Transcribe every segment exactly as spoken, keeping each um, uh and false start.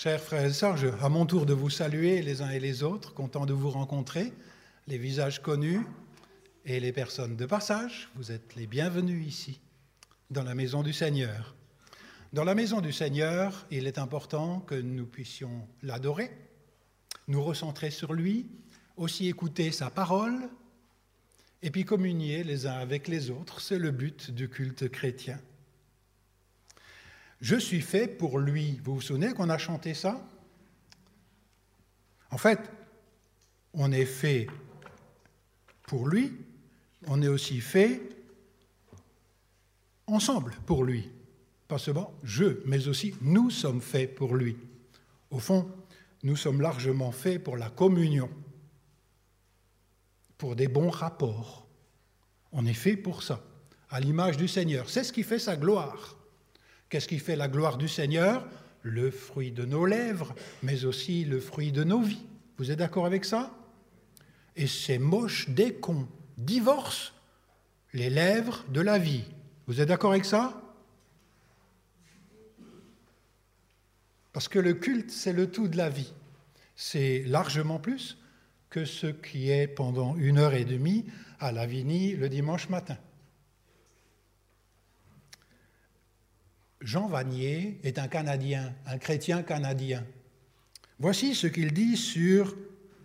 Chers frères et sœurs, je, à mon tour de vous saluer les uns et les autres, content de vous rencontrer, les visages connus et les personnes de passage, vous êtes les bienvenus ici, dans la maison du Seigneur. Dans la maison du Seigneur, il est important que nous puissions l'adorer, nous recentrer sur lui, aussi écouter sa parole, et puis communier les uns avec les autres. C'est le but du culte chrétien. Je suis fait pour lui. Vous vous souvenez qu'on a chanté ça? En fait, on est fait pour lui, on est aussi fait ensemble pour lui. Pas seulement je, mais aussi nous sommes faits pour lui. Au fond, nous sommes largement faits pour la communion, pour des bons rapports. On est fait pour ça, à l'image du Seigneur. C'est ce qui fait sa gloire. Qu'est-ce qui fait la gloire du Seigneur? Le fruit de nos lèvres, mais aussi le fruit de nos vies. Vous êtes d'accord avec ça? Et c'est moche dès qu'on divorce les lèvres de la vie. Vous êtes d'accord avec ça? Parce que le culte, c'est le tout de la vie. C'est largement plus que ce qui est pendant une heure et demie à Lavigny le dimanche matin. Jean Vanier est un Canadien, un chrétien canadien. Voici ce qu'il dit sur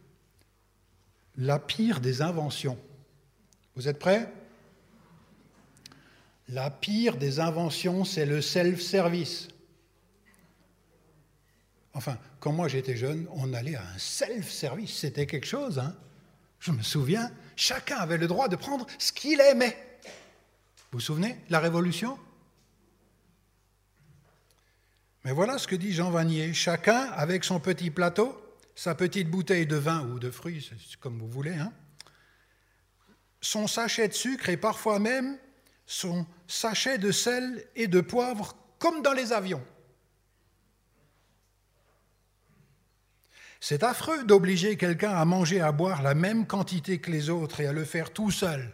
la pire des inventions. Vous êtes prêts? La pire des inventions, c'est le self-service. Enfin, quand moi j'étais jeune, on allait à un self-service, c'était quelque chose, hein. Je me souviens, chacun avait le droit de prendre ce qu'il aimait. Vous vous souvenez, la Révolution? Mais voilà ce que dit Jean Vanier. Chacun avec son petit plateau, sa petite bouteille de vin ou de fruits, c'est comme vous voulez, hein, son sachet de sucre et parfois même son sachet de sel et de poivre, comme dans les avions. C'est affreux d'obliger quelqu'un à manger, à boire la même quantité que les autres et à le faire tout seul.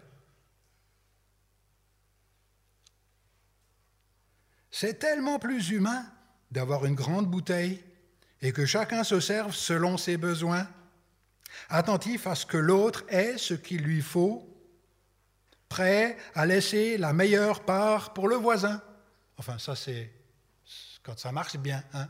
C'est tellement plus humain d'avoir une grande bouteille et que chacun se serve selon ses besoins, attentif à ce que l'autre ait ce qu'il lui faut, prêt à laisser la meilleure part pour le voisin. Enfin, ça c'est quand ça marche bien, hein.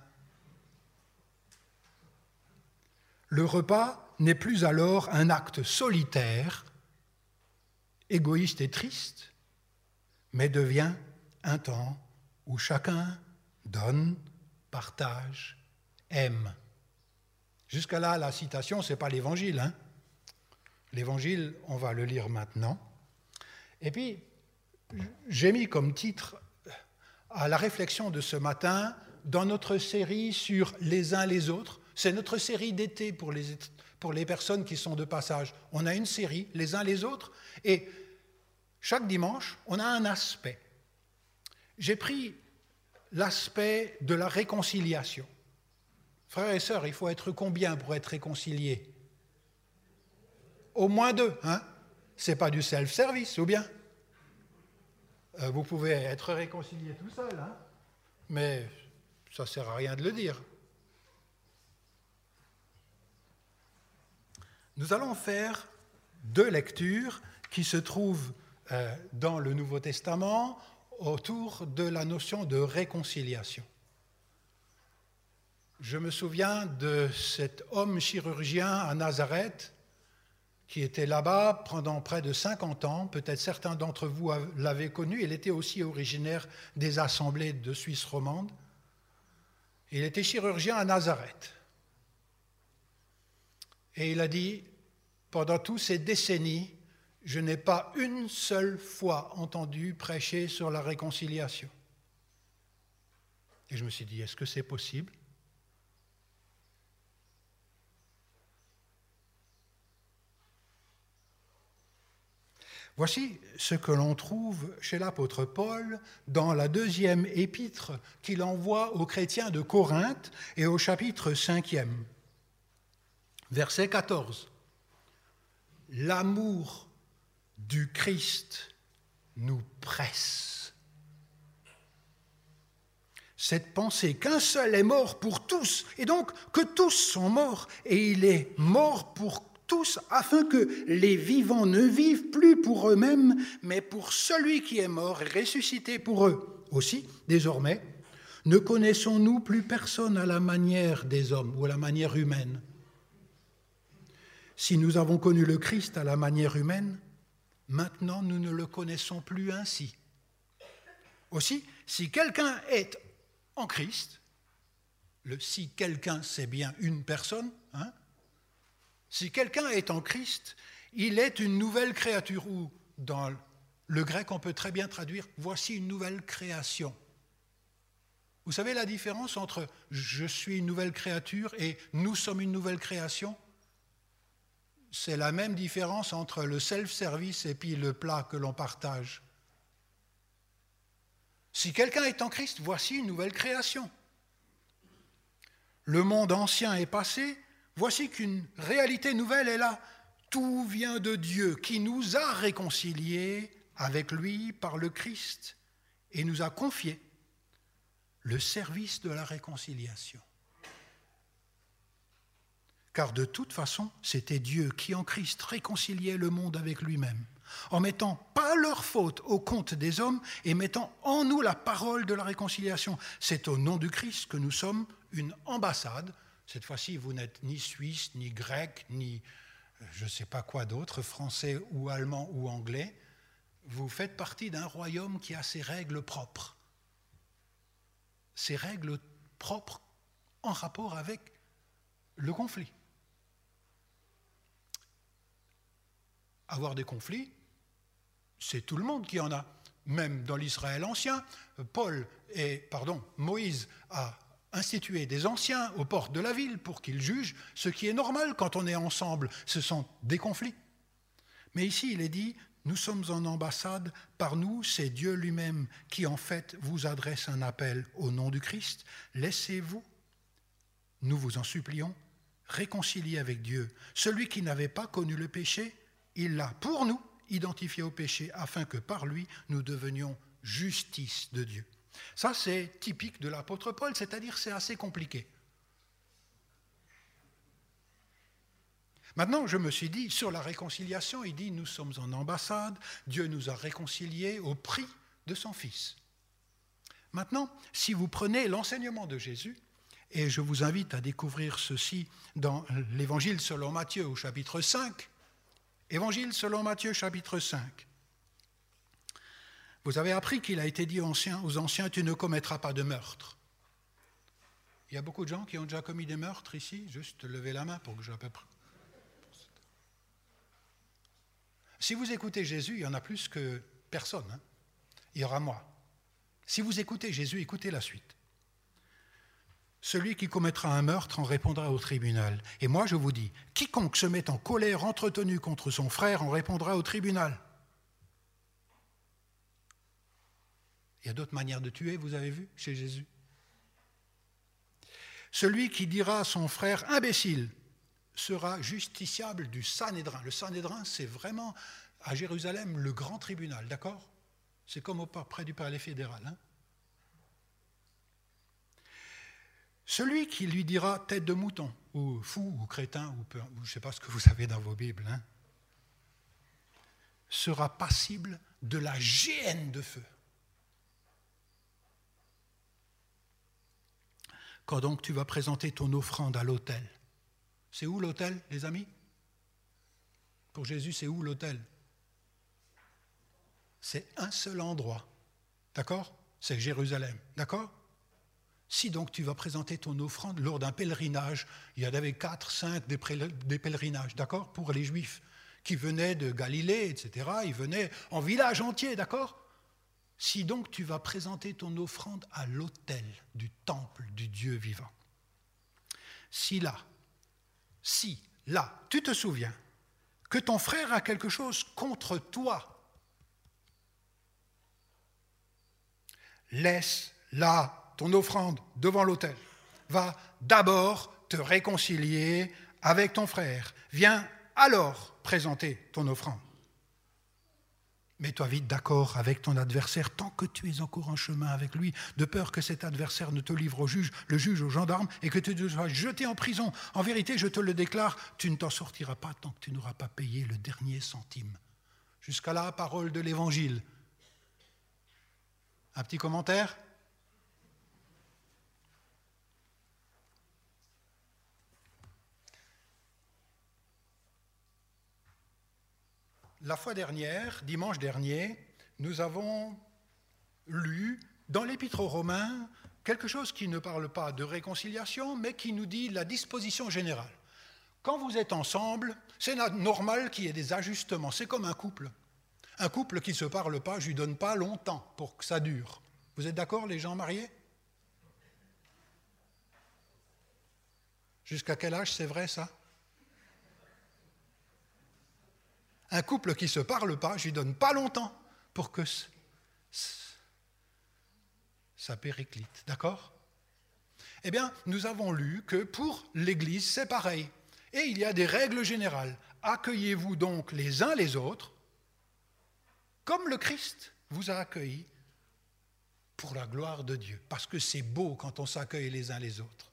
Le repas n'est plus alors un acte solitaire, égoïste et triste, mais devient un temps où chacun donne, partage, aime. Jusqu'à là, la citation, ce n'est pas l'Évangile, hein. L'Évangile, on va le lire maintenant. Et puis, j'ai mis comme titre à la réflexion de ce matin, dans notre série sur les uns les autres, c'est notre série d'été pour les, pour les personnes qui sont de passage. On a une série, les uns les autres, et chaque dimanche, on a un aspect. J'ai pris l'aspect de la réconciliation. Frères et sœurs, il faut être combien pour être réconciliés? Au moins deux, hein? C'est pas du self-service, ou bien? Euh, vous pouvez être réconcilié tout seul, hein? Mais ça ne sert à rien de le dire. Nous allons faire deux lectures qui se trouvent euh, dans le Nouveau Testament autour de la notion de réconciliation. Je me souviens de cet homme chirurgien à Nazareth qui était là-bas pendant près de cinquante ans. Peut-être certains d'entre vous l'avaient connu. Il était aussi originaire des assemblées de Suisse romande. Il était chirurgien à Nazareth. Et il a dit, pendant toutes ces décennies, je n'ai pas une seule fois entendu prêcher sur la réconciliation. Et je me suis dit, est-ce que c'est possible? Voici ce que l'on trouve chez l'apôtre Paul dans la deuxième épître qu'il envoie aux chrétiens de Corinthe et au chapitre cinquième. Verset quatorze. L'amour du Christ nous presse. cette pensée qu'un seul est mort pour tous, et donc que tous sont morts, et il est mort pour tous, afin que les vivants ne vivent plus pour eux-mêmes, mais pour celui qui est mort et ressuscité pour eux. Aussi, désormais, ne connaissons-nous plus personne à la manière des hommes ou à la manière humaine. Si nous avons connu le Christ à la manière humaine, maintenant nous ne le connaissons plus ainsi. Aussi, si quelqu'un est en Christ, le si quelqu'un c'est bien une personne, hein, si quelqu'un est en Christ, il est une nouvelle créature, ou dans le grec on peut très bien traduire « voici une nouvelle création ». Vous savez la différence entre « je suis une nouvelle créature » et « nous sommes une nouvelle création » ? C'est la même différence entre le self-service et puis le plat que l'on partage. Si quelqu'un est en Christ, voici une nouvelle création. Le monde ancien est passé, voici qu'une réalité nouvelle est là. Tout vient de Dieu qui nous a réconciliés avec lui par le Christ et nous a confié le service de la réconciliation. Car de toute façon, c'était Dieu qui en Christ réconciliait le monde avec lui-même, en mettant pas leur faute au compte des hommes et mettant en nous la parole de la réconciliation. C'est au nom du Christ que nous sommes une ambassade. Cette fois-ci, vous n'êtes ni suisse, ni grec, ni je ne sais pas quoi d'autre, français ou allemand ou anglais. Vous faites partie d'un royaume qui a ses règles propres. Ces règles propres en rapport avec le conflit. Avoir des conflits, c'est tout le monde qui en a. Même dans l'Israël ancien, Paul et, pardon, Moïse a institué des anciens aux portes de la ville pour qu'ils jugent, ce qui est normal quand on est ensemble. Ce sont des conflits. Mais ici, il est dit, nous sommes en ambassade, par nous, c'est Dieu lui-même qui, en fait, vous adresse un appel au nom du Christ. Laissez-vous, nous vous en supplions, réconcilier avec Dieu. Celui qui n'avait pas connu le péché, il l'a pour nous identifié au péché, afin que par lui, nous devenions justice de Dieu. Ça, c'est typique de l'apôtre Paul, c'est-à-dire c'est assez compliqué. Maintenant, je me suis dit, sur la réconciliation, il dit, nous sommes en ambassade, Dieu nous a réconciliés au prix de son Fils. Maintenant, si vous prenez l'enseignement de Jésus, et je vous invite à découvrir ceci dans l'Évangile selon Matthieu au chapitre cinq, Évangile selon Matthieu chapitre cinq. Vous avez appris qu'il a été dit aux anciens, aux anciens, tu ne commettras pas de meurtre. Il y a beaucoup de gens qui ont déjà commis des meurtres ici, juste levez la main pour que j'ai à peu près. Si vous écoutez Jésus, il y en a plus que personne. Hein. Il y aura moi. Si vous écoutez Jésus, écoutez la suite. Celui qui commettra un meurtre en répondra au tribunal. Et moi, je vous dis, quiconque se met en colère entretenue contre son frère en répondra au tribunal. Il y a d'autres manières de tuer, vous avez vu, chez Jésus. Celui qui dira à son frère imbécile sera justiciable du Sanhédrin. Le Sanhédrin, c'est vraiment, à Jérusalem, le grand tribunal, d'accord ? C'est comme au, près du palais fédéral. Hein ? Celui qui lui dira tête de mouton, ou fou, ou crétin, ou peu, je ne sais pas ce que vous avez dans vos Bibles, hein, sera passible de la géhenne de feu. Quand donc tu vas présenter ton offrande à l'autel, c'est où l'autel, les amis ? Pour Jésus, c'est où l'autel ? C'est un seul endroit, d'accord ? C'est Jérusalem, d'accord ? Si donc tu vas présenter ton offrande lors d'un pèlerinage, il y en avait quatre, cinq des, pré- des pèlerinages, d'accord, pour les Juifs qui venaient de Galilée, et cetera. Ils venaient en village entier, d'accord ? Si donc tu vas présenter ton offrande à l'autel du temple du Dieu vivant, si là, si là, tu te souviens que ton frère a quelque chose contre toi, laisse là ton offrande devant l'autel. Va d'abord te réconcilier avec ton frère. Viens alors présenter ton offrande. Mets-toi vite d'accord avec ton adversaire tant que tu es encore en chemin avec lui, de peur que cet adversaire ne te livre au juge, le juge au gendarme, et que tu te sois jeté en prison. En vérité, je te le déclare, tu ne t'en sortiras pas tant que tu n'auras pas payé le dernier centime. Jusqu'à là, parole de l'Évangile. Un petit commentaire ? La fois dernière, dimanche dernier, nous avons lu dans l'Épître aux Romains quelque chose qui ne parle pas de réconciliation, mais qui nous dit la disposition générale. Quand vous êtes ensemble, c'est normal qu'il y ait des ajustements. C'est comme un couple. Un couple qui ne se parle pas, je ne lui donne pas longtemps pour que ça dure. Vous êtes d'accord, les gens mariés ? Jusqu'à quel âge c'est vrai, ça ? Un couple qui ne se parle pas, je ne lui donne pas longtemps pour que ça périclite. D'accord ? Eh bien, nous avons lu que pour l'Église, c'est pareil. Et il y a des règles générales. Accueillez-vous donc les uns les autres, comme le Christ vous a accueillis pour la gloire de Dieu. Parce que c'est beau quand on s'accueille les uns les autres.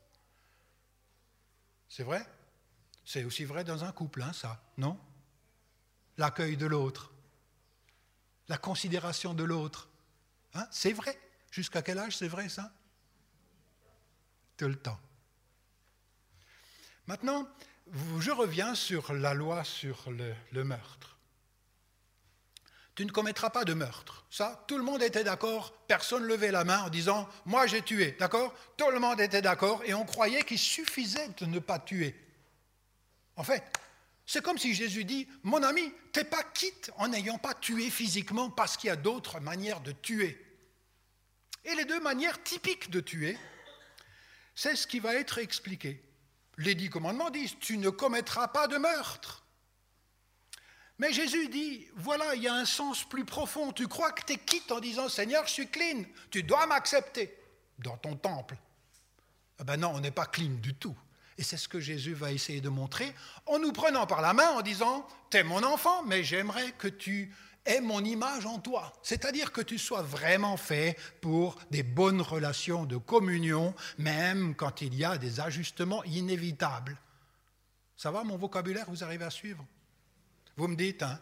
C'est vrai ? C'est aussi vrai dans un couple, hein, ça, non ? L'accueil de l'autre, la considération de l'autre. Hein, c'est vrai. Jusqu'à quel âge c'est vrai, ça ? Tout le temps. Maintenant, je reviens sur la loi sur le, le meurtre. Tu ne commettras pas de meurtre. Ça, tout le monde était d'accord. Personne ne levait la main en disant « moi j'ai tué ». D'accord ? Tout le monde était d'accord et on croyait qu'il suffisait de ne pas tuer. En fait, c'est comme si Jésus dit « Mon ami, t'es pas quitte en n'ayant pas tué physiquement parce qu'il y a d'autres manières de tuer. » Et les deux manières typiques de tuer, c'est ce qui va être expliqué. Les dix commandements disent « Tu ne commettras pas de meurtre ». Mais Jésus dit « Voilà, il y a un sens plus profond. Tu crois que t'es quitte en disant « Seigneur, je suis clean. Tu dois m'accepter dans ton temple. » Eh ben non, on n'est pas clean du tout. Et c'est ce que Jésus va essayer de montrer en nous prenant par la main, en disant « T'es mon enfant, mais j'aimerais que tu aies mon image en toi. » C'est-à-dire que tu sois vraiment fait pour des bonnes relations de communion, même quand il y a des ajustements inévitables. Ça va, mon vocabulaire, vous arrivez à suivre ? Vous me dites, hein ?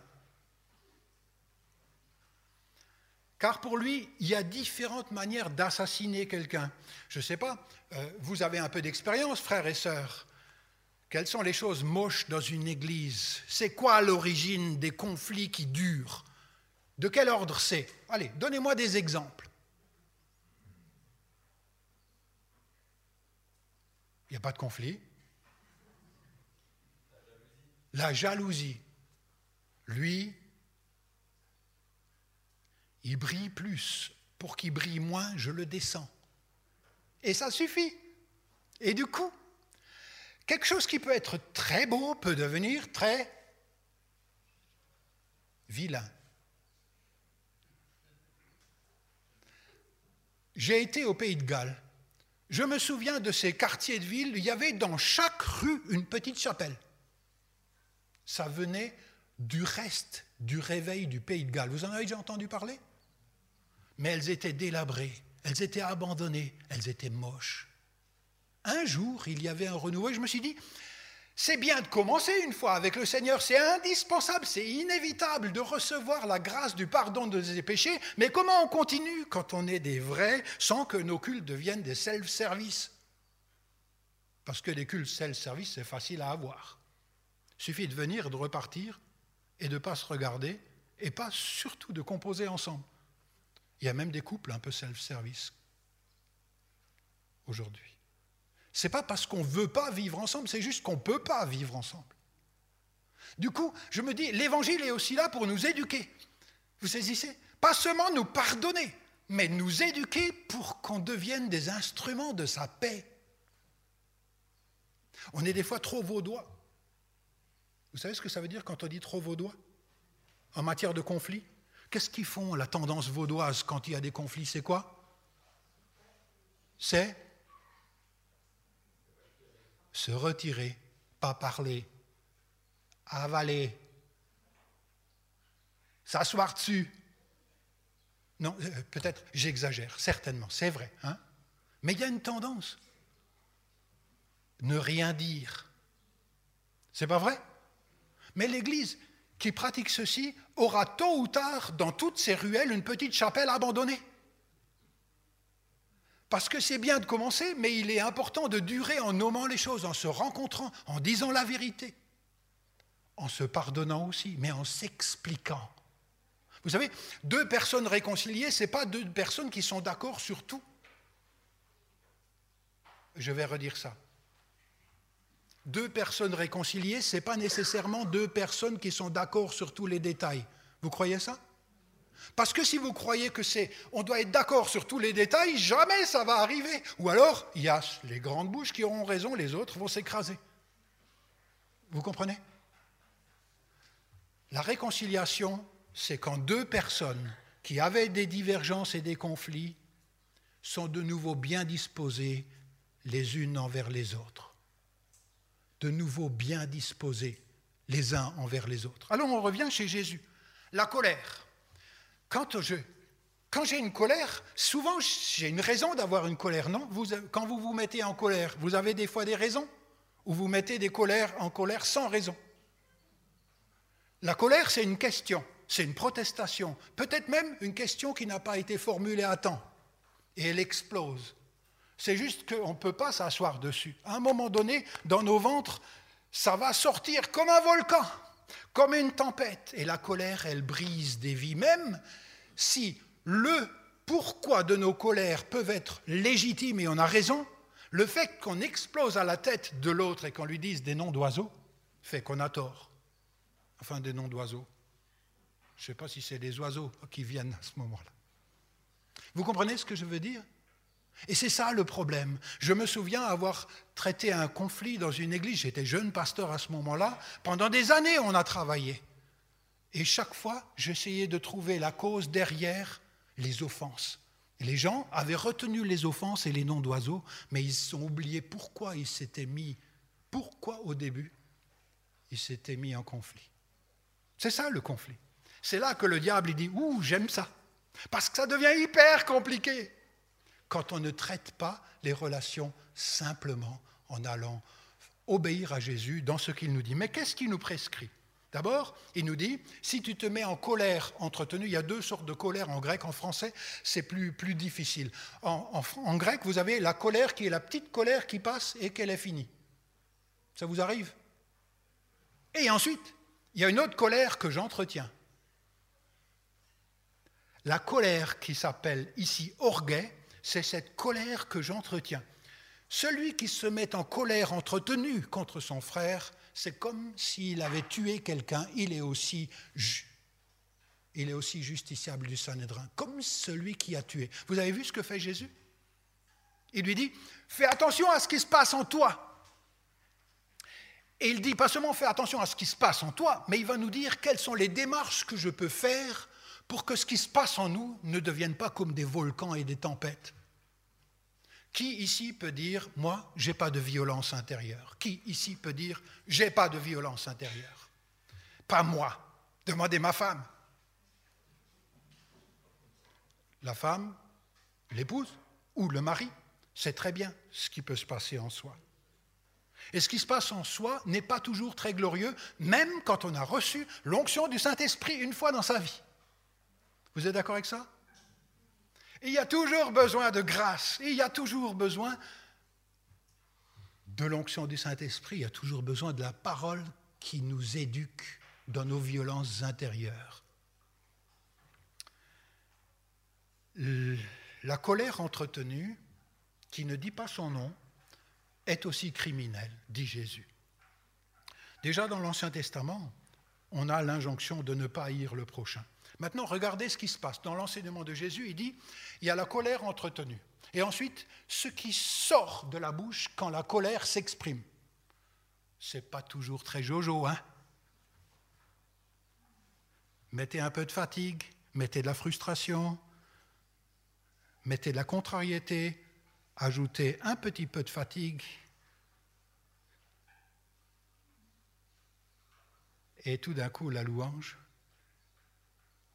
Car pour lui, il y a différentes manières d'assassiner quelqu'un. Je ne sais pas, euh, vous avez un peu d'expérience, frères et sœurs. Quelles sont les choses moches dans une église ? C'est quoi l'origine des conflits qui durent ? De quel ordre c'est ? Allez, donnez-moi des exemples. Il n'y a pas de conflit. La jalousie. Lui, il brille plus. Pour qu'il brille moins, je le descends. Et ça suffit. Et du coup, quelque chose qui peut être très beau peut devenir très vilain. J'ai été au Pays de Galles. Je me souviens de ces quartiers de ville, il y avait dans chaque rue une petite chapelle. Ça venait du reste du réveil du Pays de Galles. Vous en avez déjà entendu parler ? Mais elles étaient délabrées, elles étaient abandonnées, elles étaient moches. Un jour, il y avait un renouveau et je me suis dit, c'est bien de commencer une fois avec le Seigneur, c'est indispensable, c'est inévitable de recevoir la grâce du pardon de ses péchés, mais comment on continue quand on est des vrais sans que nos cultes deviennent des self-service ? Parce que les cultes self-service, c'est facile à avoir. Il suffit de venir et de repartir et de ne pas se regarder et pas surtout de composer ensemble. Il y a même des couples un peu self-service aujourd'hui. Ce n'est pas parce qu'on ne veut pas vivre ensemble, c'est juste qu'on ne peut pas vivre ensemble. Du coup, je me dis, l'Évangile est aussi là pour nous éduquer. Vous saisissez ? Pas seulement nous pardonner, mais nous éduquer pour qu'on devienne des instruments de sa paix. On est des fois trop vaudois. Vous savez ce que ça veut dire quand on dit trop vaudois ? En matière de conflit ? Qu'est-ce qu'ils font, la tendance vaudoise, quand il y a des conflits ? C'est quoi ? C'est se retirer, pas parler, avaler. s'asseoir dessus. Non, euh, peut-être j'exagère, certainement, c'est vrai. Hein? Mais il y a une tendance. Ne rien dire. C'est pas vrai? Mais l'Église qui pratique ceci aura tôt ou tard, dans toutes ses ruelles, une petite chapelle abandonnée. Parce que c'est bien de commencer, mais il est important de durer en nommant les choses, en se rencontrant, en disant la vérité, en se pardonnant aussi, mais en s'expliquant. Vous savez, deux personnes réconciliées, ce n'est pas deux personnes qui sont d'accord sur tout. Je vais redire ça. Deux personnes réconciliées, ce n'est pas nécessairement deux personnes qui sont d'accord sur tous les détails. Vous croyez ça? Parce que si vous croyez que c'est, on doit être d'accord sur tous les détails, jamais ça va arriver. Ou alors, il y a les grandes bouches qui auront raison, les autres vont s'écraser. Vous comprenez? La réconciliation, c'est quand deux personnes qui avaient des divergences et des conflits sont de nouveau bien disposées les unes envers les autres. De nouveau bien disposés les uns envers les autres. Alors on revient chez Jésus. La colère. Quand, je, quand j'ai une colère, souvent j'ai une raison d'avoir une colère, non? Vous, quand vous vous mettez en colère, vous avez des fois des raisons? Ou vous mettez des colères en colère sans raison? La colère, c'est une question, c'est une protestation, peut-être même une question qui n'a pas été formulée à temps, et elle explose. C'est juste qu'on ne peut pas s'asseoir dessus. À un moment donné, dans nos ventres, ça va sortir comme un volcan, comme une tempête. Et la colère, elle brise des vies. Même si le pourquoi de nos colères peuvent être légitimes et on a raison, le fait qu'on explose à la tête de l'autre et qu'on lui dise des noms d'oiseaux fait qu'on a tort. Enfin, des noms d'oiseaux. Je ne sais pas si c'est des oiseaux qui viennent à ce moment-là. Vous comprenez ce que je veux dire ? Et c'est ça le problème. Je me souviens avoir traité un conflit dans une église. J'étais jeune pasteur à ce moment-là. Pendant des années, on a travaillé. Et chaque fois, j'essayais de trouver la cause derrière les offenses. Et les gens avaient retenu les offenses et les noms d'oiseaux, mais ils ont oublié pourquoi ils s'étaient mis, pourquoi au début, ils s'étaient mis en conflit. C'est ça le conflit. C'est là que le diable il dit « Ouh, j'aime ça ». Parce que ça devient hyper compliqué quand on ne traite pas les relations simplement en allant obéir à Jésus dans ce qu'il nous dit. Mais qu'est-ce qu'il nous prescrit ? D'abord, il nous dit, si tu te mets en colère entretenue, il y a deux sortes de colère en grec, en français, c'est plus, plus difficile. En, en, en grec, vous avez la colère qui est la petite colère qui passe et qu'elle est finie. Ça vous arrive ? Et ensuite, il y a une autre colère que j'entretiens. La colère qui s'appelle ici orgueil, c'est cette colère que j'entretiens. Celui qui se met en colère entretenue contre son frère, c'est comme s'il avait tué quelqu'un, il est aussi, il est aussi justiciable du Sanhédrin, comme celui qui a tué. Vous avez vu ce que fait Jésus ? Il lui dit, fais attention à ce qui se passe en toi. Et il dit, pas seulement fais attention à ce qui se passe en toi, mais il va nous dire quelles sont les démarches que je peux faire pour que ce qui se passe en nous ne devienne pas comme des volcans et des tempêtes. Qui ici peut dire, moi, j'ai pas de violence intérieure? Qui ici peut dire, j'ai pas de violence intérieure? Pas moi. Demandez ma femme. La femme, l'épouse ou le mari, sait très bien ce qui peut se passer en soi. Et ce qui se passe en soi n'est pas toujours très glorieux, même quand on a reçu l'onction du Saint-Esprit une fois dans sa vie. Vous êtes d'accord avec ça? Et il y a toujours besoin de grâce, et il y a toujours besoin de l'onction du Saint-Esprit, il y a toujours besoin de la parole qui nous éduque dans nos violences intérieures. La colère entretenue, qui ne dit pas son nom, est aussi criminelle, dit Jésus. Déjà dans l'Ancien Testament, on a l'injonction de ne pas haïr le prochain. Maintenant, regardez ce qui se passe. Dans l'enseignement de Jésus, il dit, il y a la colère entretenue. Et ensuite, ce qui sort de la bouche quand la colère s'exprime. Ce n'est pas toujours très jojo, hein? Mettez un peu de fatigue, mettez de la frustration, mettez de la contrariété, ajoutez un petit peu de fatigue. Et tout d'un coup, la louange.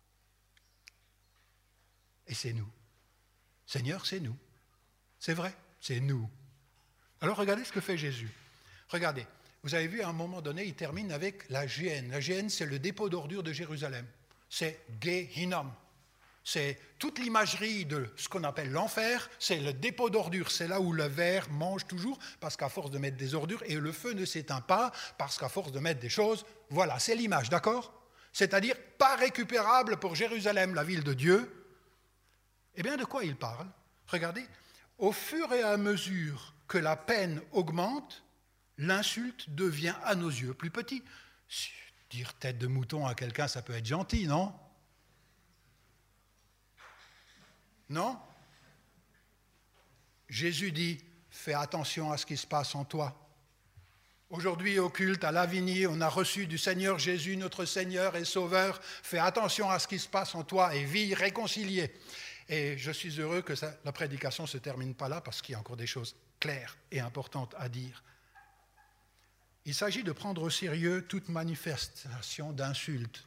Et c'est nous. Seigneur, c'est nous. C'est vrai, c'est nous. Alors regardez ce que fait Jésus. Regardez, vous avez vu à un moment donné, il termine avec la géhenne. La géhenne, c'est le dépôt d'ordures de Jérusalem. C'est Gehinnom. C'est toute l'imagerie de ce qu'on appelle l'enfer, c'est le dépôt d'ordures. C'est là où le ver mange toujours, parce qu'à force de mettre des ordures, et le feu ne s'éteint pas, parce qu'à force de mettre des choses, voilà, c'est l'image, d'accord ? C'est-à-dire pas récupérable pour Jérusalem, la ville de Dieu. Eh bien, de quoi il parle ? Regardez, au fur et à mesure que la peine augmente, l'insulte devient à nos yeux plus petit. Dire tête de mouton à quelqu'un, ça peut être gentil, non ? Non ? Jésus dit, fais attention à ce qui se passe en toi. Aujourd'hui, au culte, à Lavigny, on a reçu du Seigneur Jésus, notre Seigneur et Sauveur. Fais attention à ce qui se passe en toi et vis réconcilié. Et je suis heureux que ça, la prédication ne se termine pas là, parce qu'il y a encore des choses claires et importantes à dire. Il s'agit de prendre au sérieux toute manifestation d'insulte.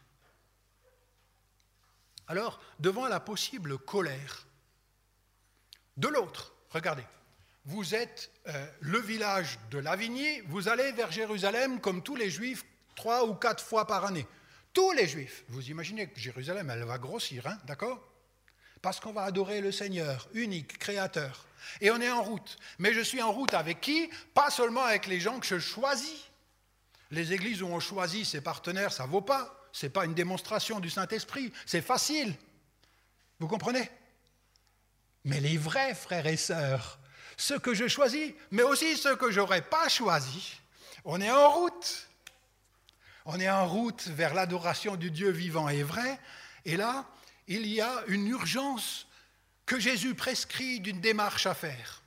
Alors, devant la possible colère de l'autre, regardez, vous êtes euh, le village de Lavigny, vous allez vers Jérusalem comme tous les Juifs, trois ou quatre fois par année. Tous les Juifs. Vous imaginez que Jérusalem, elle va grossir, hein, d'accord ? Parce qu'on va adorer le Seigneur, unique, créateur. Et on est en route. Mais je suis en route avec qui ? Pas seulement avec les gens que je choisis. Les églises où on choisit ses partenaires, ça ne vaut pas. Ce n'est pas une démonstration du Saint-Esprit. C'est facile. Vous comprenez ? Mais les vrais frères et sœurs, ceux que je choisis, mais aussi ceux que je n'aurais pas choisis, on est en route. On est en route vers l'adoration du Dieu vivant et vrai. Et là, il y a une urgence que Jésus prescrit d'une démarche à faire.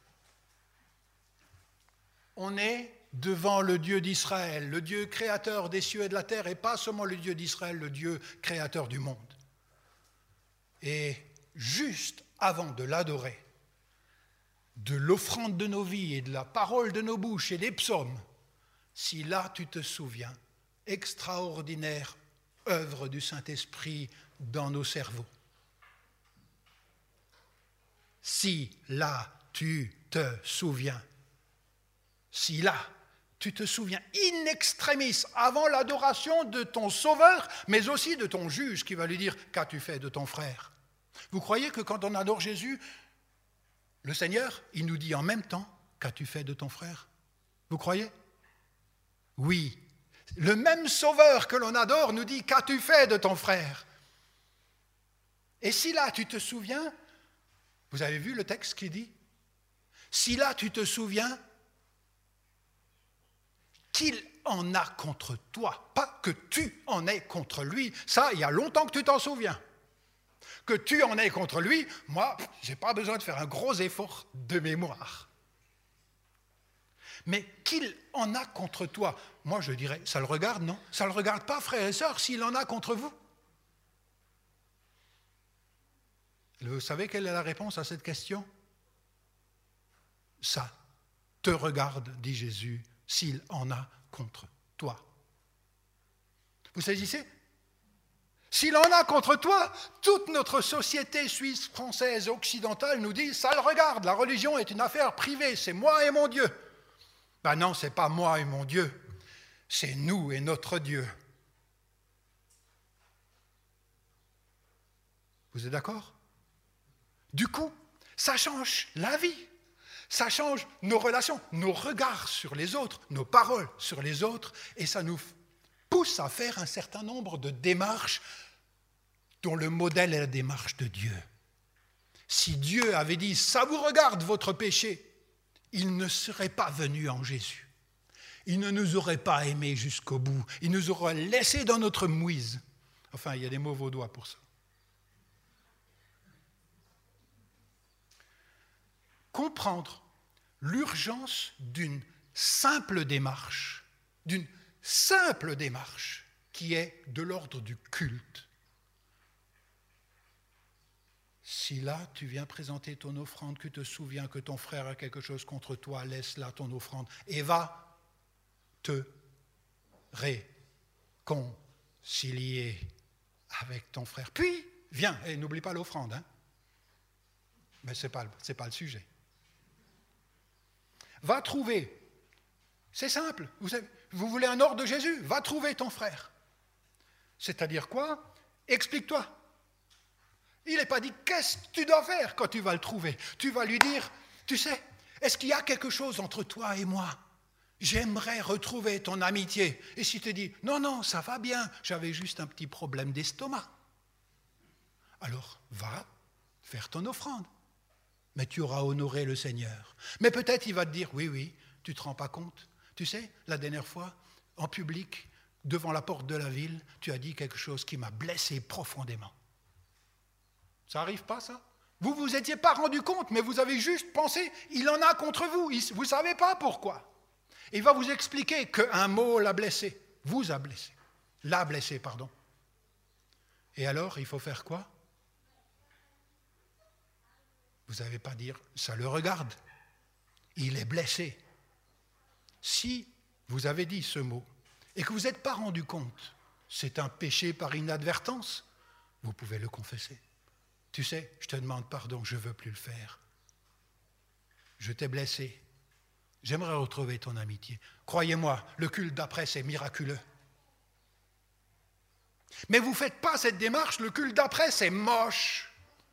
On est devant le Dieu d'Israël, le Dieu créateur des cieux et de la terre, et pas seulement le Dieu d'Israël, le Dieu créateur du monde. Et juste avant de l'adorer, de l'offrande de nos vies et de la parole de nos bouches et des psaumes, si là tu te souviens, extraordinaire œuvre du Saint-Esprit dans nos cerveaux. Si là tu te souviens, si là tu te souviens in extremis avant l'adoration de ton Sauveur, mais aussi de ton juge qui va lui dire « Qu'as-tu fait de ton frère ?» Vous croyez que quand on adore Jésus, le Seigneur, il nous dit en même temps « Qu'as-tu fait de ton frère ?» Vous croyez ? Oui. Le même Sauveur que l'on adore nous dit « Qu'as-tu fait de ton frère ?» Et si là tu te souviens, vous avez vu le texte qui dit « Si là tu te souviens qu'il en a contre toi, pas que tu en aies contre lui, ça il y a longtemps que tu t'en souviens. Que tu en aies contre lui, moi je n'ai pas besoin de faire un gros effort de mémoire. Mais qu'il en a contre toi, moi je dirais, ça le regarde, non ? Ça ne le regarde pas, frères et sœurs, s'il en a contre vous. Vous savez quelle est la réponse à cette question ? Ça te regarde, dit Jésus, s'il en a contre toi. Vous saisissez ? S'il en a contre toi, toute notre société suisse, française, occidentale nous dit « ça le regarde, la religion est une affaire privée, c'est moi et mon Dieu ». Ben non, ce n'est pas moi et mon Dieu, c'est nous et notre Dieu. Vous êtes d'accord ? Du coup, ça change la vie, ça change nos relations, nos regards sur les autres, nos paroles sur les autres, et ça nous pousse à faire un certain nombre de démarches dont le modèle est la démarche de Dieu. Si Dieu avait dit « ça vous regarde votre péché », il ne serait pas venu en Jésus. Il ne nous aurait pas aimés jusqu'au bout. Il nous aurait laissés dans notre mouise. Enfin, il y a des mots vaudois pour ça. Comprendre l'urgence d'une simple démarche, d'une simple démarche qui est de l'ordre du culte. Si là, tu viens présenter ton offrande, que tu te souviens que ton frère a quelque chose contre toi, laisse là ton offrande et va te réconcilier avec ton frère. Puis, viens, et n'oublie pas l'offrande, hein. Mais ce n'est pas, c'est pas le sujet. Va trouver. C'est simple. Vous, avez, vous voulez un ordre de Jésus? Va trouver ton frère. C'est-à-dire quoi? Explique-toi. Il n'est pas dit qu'est-ce que tu dois faire quand tu vas le trouver. Tu vas lui dire, tu sais, est-ce qu'il y a quelque chose entre toi et moi? J'aimerais retrouver ton amitié. Et si tu dis, non, non, ça va bien, j'avais juste un petit problème d'estomac. Alors, va faire ton offrande. Mais tu auras honoré le Seigneur. Mais peut-être il va te dire, oui, oui, tu ne te rends pas compte. Tu sais, la dernière fois, en public, devant la porte de la ville, tu as dit quelque chose qui m'a blessé profondément. Ça n'arrive pas, ça? Vous ne vous étiez pas rendu compte, mais vous avez juste pensé, il en a contre vous. Vous ne savez pas pourquoi. Il va vous expliquer qu'un mot l'a blessé, vous a blessé, l'a blessé, pardon. Et alors, il faut faire quoi? Vous n'avez pas dire, ça le regarde, il est blessé. Si vous avez dit ce mot et que vous n'êtes pas rendu compte, c'est un péché par inadvertance, vous pouvez le confesser. Tu sais, je te demande pardon, je ne veux plus le faire. Je t'ai blessé. J'aimerais retrouver ton amitié. Croyez-moi, le culte d'après, c'est miraculeux. Mais vous ne faites pas cette démarche, le culte d'après, c'est moche.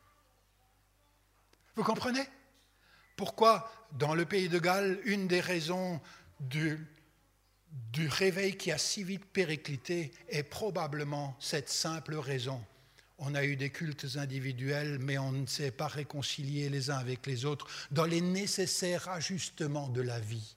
Vous comprenez? Pourquoi, dans le pays de Galles, une des raisons du, du réveil qui a si vite périclité est probablement cette simple raison. On a eu des cultes individuels, mais on ne s'est pas réconcilié les uns avec les autres dans les nécessaires ajustements de la vie.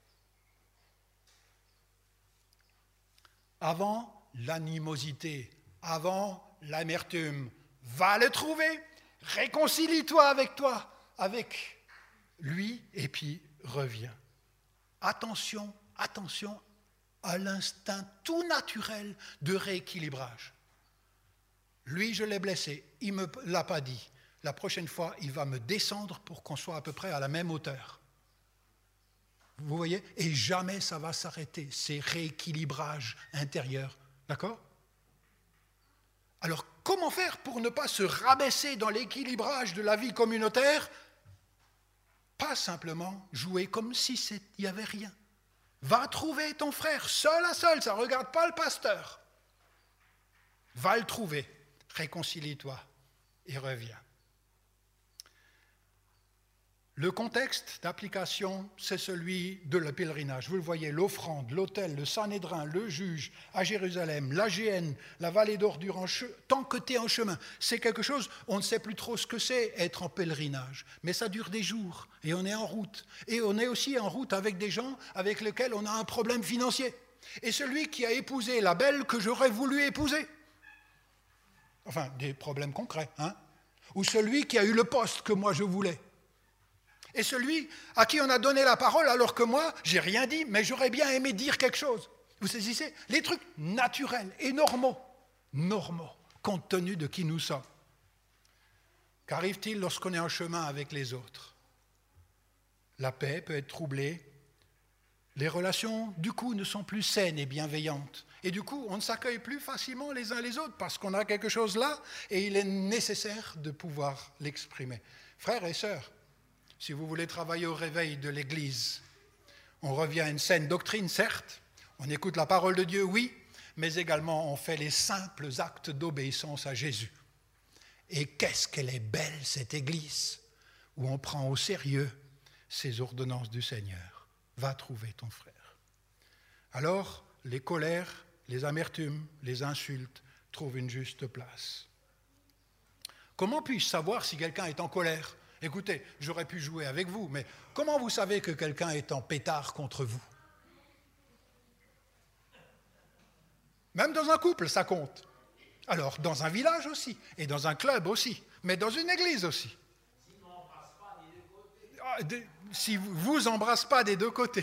Avant l'animosité, avant l'amertume, va le trouver, réconcilie-toi avec toi, avec lui, et puis reviens. Attention, attention à l'instinct tout naturel de rééquilibrage. Lui, je l'ai blessé, il ne me l'a pas dit. La prochaine fois, il va me descendre pour qu'on soit à peu près à la même hauteur. Vous voyez? Et jamais ça va s'arrêter, ces rééquilibrages intérieurs. D'accord? Alors, comment faire pour ne pas se rabaisser dans l'équilibrage de la vie communautaire? Pas simplement jouer comme si il n'y avait rien. Va trouver ton frère, seul à seul, ça ne regarde pas le pasteur. Va le trouver. Réconcilie-toi et reviens. Le contexte d'application, c'est celui de le pèlerinage. Vous le voyez, l'offrande, l'autel, le Sanhédrin, le juge à Jérusalem, la Géhenne, la vallée d'ordures, en che... tant que tu es en chemin. C'est quelque chose, on ne sait plus trop ce que c'est être en pèlerinage. Mais ça dure des jours et on est en route. Et on est aussi en route avec des gens avec lesquels on a un problème financier. Et celui qui a épousé la belle que j'aurais voulu épouser, enfin, des problèmes concrets, hein? Ou celui qui a eu le poste que moi je voulais. Et celui à qui on a donné la parole alors que moi, j'ai rien dit, mais j'aurais bien aimé dire quelque chose. Vous saisissez? Les trucs naturels et normaux, normaux, compte tenu de qui nous sommes. Qu'arrive-t-il lorsqu'on est en chemin avec les autres? La paix peut être troublée. Les relations, du coup, ne sont plus saines et bienveillantes. Et du coup, on ne s'accueille plus facilement les uns les autres parce qu'on a quelque chose là et il est nécessaire de pouvoir l'exprimer. Frères et sœurs, si vous voulez travailler au réveil de l'Église, on revient à une saine doctrine, certes, on écoute la parole de Dieu, oui, mais également on fait les simples actes d'obéissance à Jésus. Et qu'est-ce qu'elle est belle, cette Église, où on prend au sérieux ces ordonnances du Seigneur. Va trouver ton frère. Alors, les colères, les amertumes, les insultes trouvent une juste place. Comment puis-je savoir si quelqu'un est en colère? Écoutez, j'aurais pu jouer avec vous, mais comment vous savez que quelqu'un est en pétard contre vous? Même dans un couple, ça compte. Alors, dans un village aussi, et dans un club aussi, mais dans une église aussi. Si vous ne embrassez pas des deux côtés.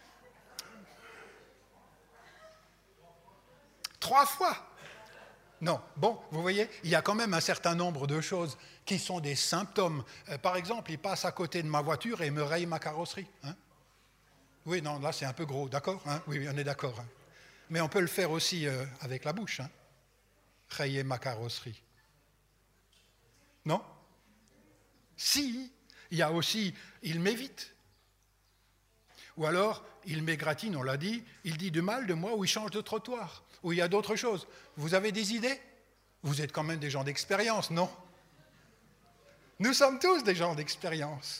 Trois fois. Non, bon, vous voyez, il y a quand même un certain nombre de choses qui sont des symptômes. Euh, par exemple, il passe à côté de ma voiture et me raye ma carrosserie. Hein? Oui, non, là c'est un peu gros, d'accord, hein? Oui, on est d'accord. Hein? Mais on peut le faire aussi euh, avec la bouche. Hein? Rayer ma carrosserie. Non? Si, il y a aussi, il m'évite. Ou alors, il m'égratine, on l'a dit, il dit du mal de moi ou il change de trottoir, ou il y a d'autres choses. Vous avez des idées? Vous êtes quand même des gens d'expérience, non? Nous sommes tous des gens d'expérience.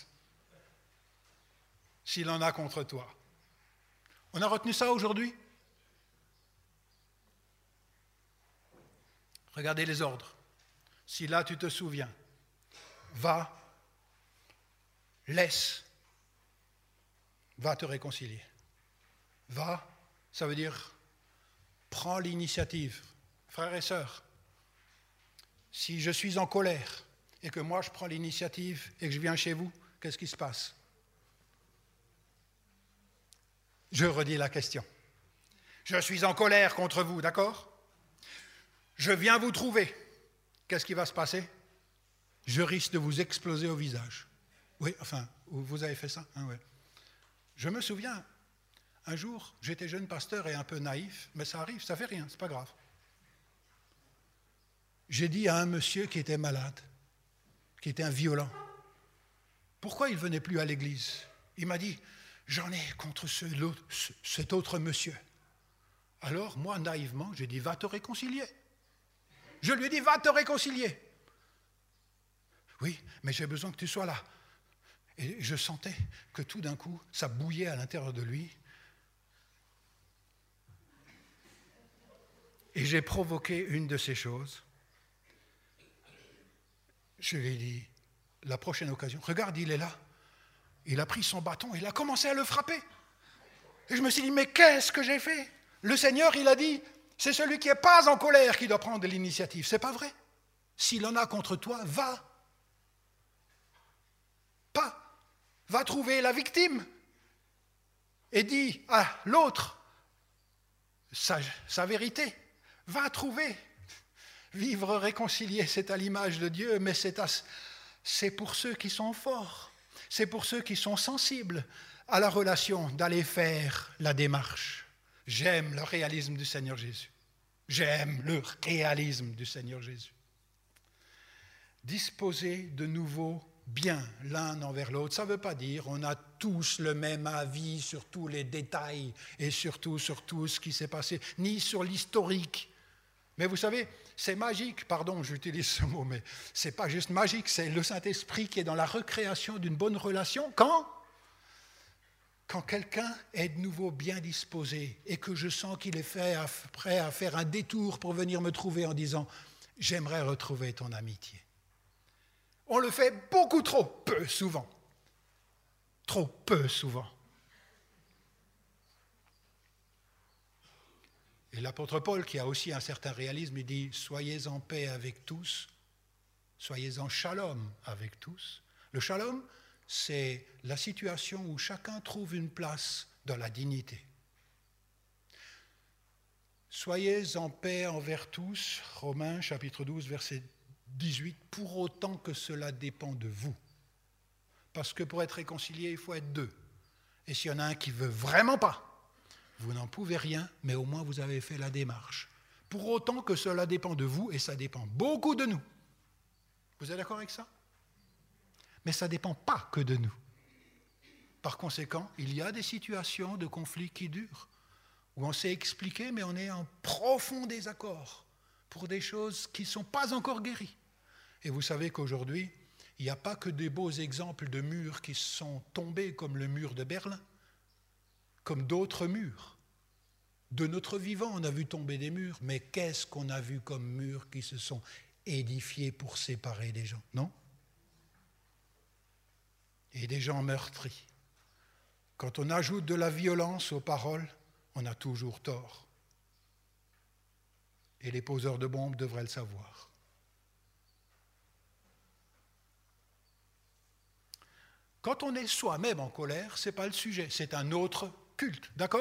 S'il en a contre toi. On a retenu ça aujourd'hui? Regardez les ordres. Si là tu te souviens, va, laisse, va te réconcilier. Va, ça veut dire prends l'initiative. Frères et sœurs, si je suis en colère et que moi je prends l'initiative et que je viens chez vous, qu'est-ce qui se passe? Je redis la question. Je suis en colère contre vous, d'accord? Je viens vous trouver. Qu'est-ce qui va se passer? Je risque de vous exploser au visage. Oui, enfin, vous avez fait ça, hein, ouais. Je me souviens, un jour, j'étais jeune pasteur et un peu naïf, mais ça arrive, ça fait rien, c'est pas grave. J'ai dit à un monsieur qui était malade, qui était un violent, pourquoi il ne venait plus à l'église? Il m'a dit, j'en ai contre ce, ce, cet autre monsieur. Alors, moi, naïvement, j'ai dit, va te réconcilier. Je lui ai dit, va te réconcilier. Oui, mais j'ai besoin que tu sois là. Et je sentais que tout d'un coup, ça bouillait à l'intérieur de lui. Et j'ai provoqué une de ces choses. Je lui ai dit, la prochaine occasion, regarde, il est là. Il a pris son bâton et il a commencé à le frapper. Et je me suis dit, mais qu'est-ce que j'ai fait? Le Seigneur, il a dit, c'est celui qui n'est pas en colère qui doit prendre l'initiative. C'est pas vrai. S'il en a contre toi, va. Pas. Va trouver la victime. Et dis à l'autre sa, sa vérité. Va trouver. Vivre réconcilié, c'est à l'image de Dieu, mais c'est, à, c'est pour ceux qui sont forts. C'est pour ceux qui sont sensibles à la relation d'aller faire la démarche. J'aime le réalisme du Seigneur Jésus. J'aime le réalisme du Seigneur Jésus. Disposer de nouveau bien l'un envers l'autre, ça ne veut pas dire on a tous le même avis sur tous les détails et surtout sur tout ce qui s'est passé, ni sur l'historique. Mais vous savez, c'est magique, pardon, j'utilise ce mot, mais ce n'est pas juste magique, c'est le Saint-Esprit qui est dans la recréation d'une bonne relation. Quand ? Quand quelqu'un est de nouveau bien disposé et que je sens qu'il est fait à, prêt à faire un détour pour venir me trouver en disant « J'aimerais retrouver ton amitié ». On le fait beaucoup trop peu souvent. Trop peu souvent. Et l'apôtre Paul, qui a aussi un certain réalisme, il dit « Soyez en paix avec tous, soyez en shalom avec tous ». Le shalom, c'est la situation où chacun trouve une place dans la dignité. Soyez en paix envers tous, Romains chapitre douze, verset dix-huit, pour autant que cela dépend de vous. Parce que pour être réconcilié, il faut être deux. Et s'il y en a un qui ne veut vraiment pas, vous n'en pouvez rien, mais au moins vous avez fait la démarche. Pour autant que cela dépend de vous, et ça dépend beaucoup de nous. Vous êtes d'accord avec ça? Mais ça ne dépend pas que de nous. Par conséquent, il y a des situations de conflit qui durent, où on s'est expliqué, mais on est en profond désaccord pour des choses qui ne sont pas encore guéries. Et vous savez qu'aujourd'hui, il n'y a pas que des beaux exemples de murs qui sont tombés comme le mur de Berlin, comme d'autres murs. De notre vivant, on a vu tomber des murs, mais qu'est-ce qu'on a vu comme murs qui se sont édifiés pour séparer des gens, non ? Et des gens meurtris. Quand on ajoute de la violence aux paroles, on a toujours tort. Et les poseurs de bombes devraient le savoir. Quand on est soi-même en colère, ce n'est pas le sujet, c'est un autre culte, d'accord ?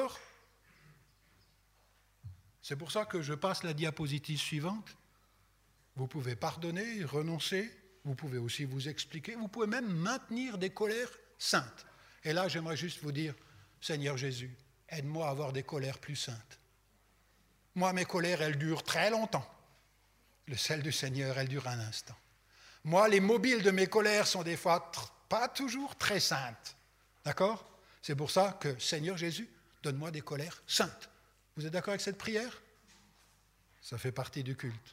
C'est pour ça que je passe la diapositive suivante. Vous pouvez pardonner, renoncer, vous pouvez aussi vous expliquer, vous pouvez même maintenir des colères saintes. Et là, j'aimerais juste vous dire, Seigneur Jésus, aide-moi à avoir des colères plus saintes. Moi, mes colères, elles durent très longtemps. Le sel du Seigneur, elle dure un instant. Moi, les mobiles de mes colères sont des fois tr- pas toujours très saintes. D'accord? C'est pour ça que, Seigneur Jésus, donne-moi des colères saintes. Vous êtes d'accord avec cette prière? Ça fait partie du culte.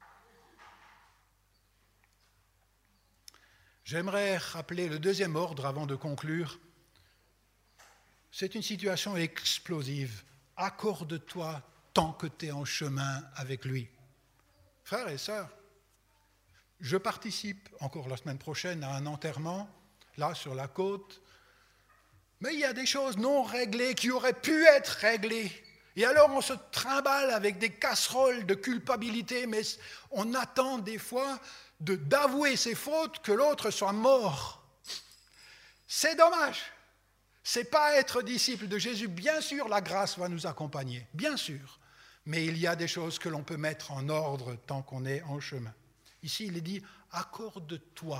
J'aimerais rappeler le deuxième ordre avant de conclure. C'est une situation explosive. Accorde-toi tant que tu es en chemin avec lui. Frères et sœurs, je participe encore la semaine prochaine à un enterrement, là sur la côte, mais il y a des choses non réglées qui auraient pu être réglées. Et alors on se trimballe avec des casseroles de culpabilité, mais on attend des fois de, d'avouer ses fautes que l'autre soit mort. C'est dommage. C'est pas être disciple de Jésus. Bien sûr, la grâce va nous accompagner, bien sûr. Mais il y a des choses que l'on peut mettre en ordre tant qu'on est en chemin. Ici, il est dit « accorde-toi »,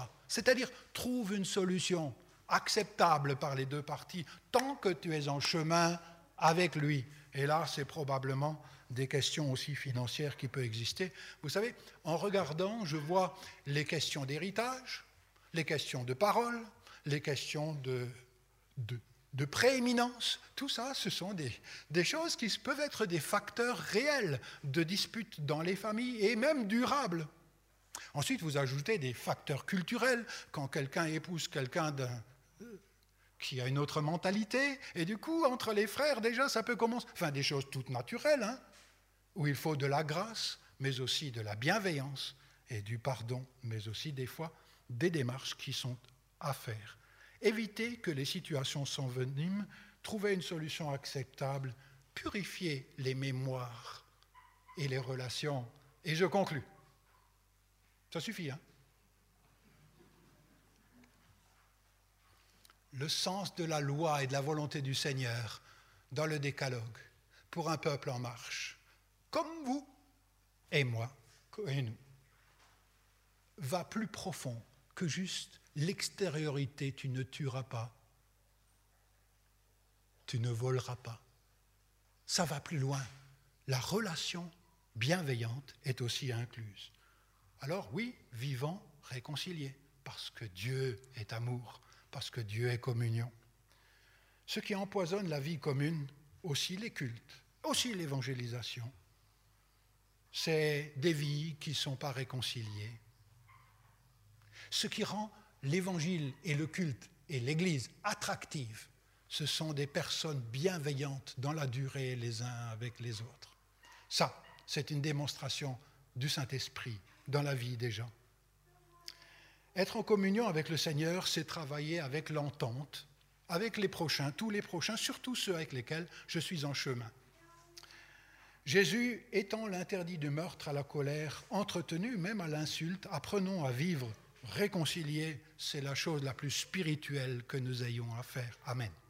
c'est-à-dire trouve une solution acceptable par les deux parties tant que tu es en chemin avec lui. Et là, c'est probablement des questions aussi financières qui peuvent exister. Vous savez, en regardant, je vois les questions d'héritage, les questions de parole, les questions de, de, de prééminence. Tout ça, ce sont des, des choses qui peuvent être des facteurs réels de disputes dans les familles et même durables. Ensuite, vous ajoutez des facteurs culturels. Quand quelqu'un épouse quelqu'un d'un, qui a une autre mentalité, et du coup, entre les frères, déjà, ça peut commencer... Enfin, des choses toutes naturelles, hein, où il faut de la grâce, mais aussi de la bienveillance et du pardon, mais aussi des fois des démarches qui sont à faire. Éviter que les situations s'enveniment, trouver une solution acceptable, purifier les mémoires et les relations. Et je conclus. Ça suffit, hein? Le sens de la loi et de la volonté du Seigneur dans le décalogue pour un peuple en marche, comme vous et moi et nous, va plus profond que juste l'extériorité. Tu ne tueras pas, tu ne voleras pas. Ça va plus loin. La relation bienveillante est aussi incluse. Alors oui, vivons réconciliés, parce que Dieu est amour, parce que Dieu est communion. Ce qui empoisonne la vie commune, aussi les cultes, aussi l'évangélisation, c'est des vies qui ne sont pas réconciliées. Ce qui rend l'évangile et le culte et l'Église attractives, ce sont des personnes bienveillantes dans la durée les uns avec les autres. Ça, c'est une démonstration du Saint-Esprit dans la vie des gens. Être en communion avec le Seigneur, c'est travailler avec l'entente, avec les prochains, tous les prochains, surtout ceux avec lesquels je suis en chemin. Jésus étant l'interdit du meurtre à la colère, entretenu même à l'insulte, apprenons à vivre réconciliés, c'est la chose la plus spirituelle que nous ayons à faire. Amen.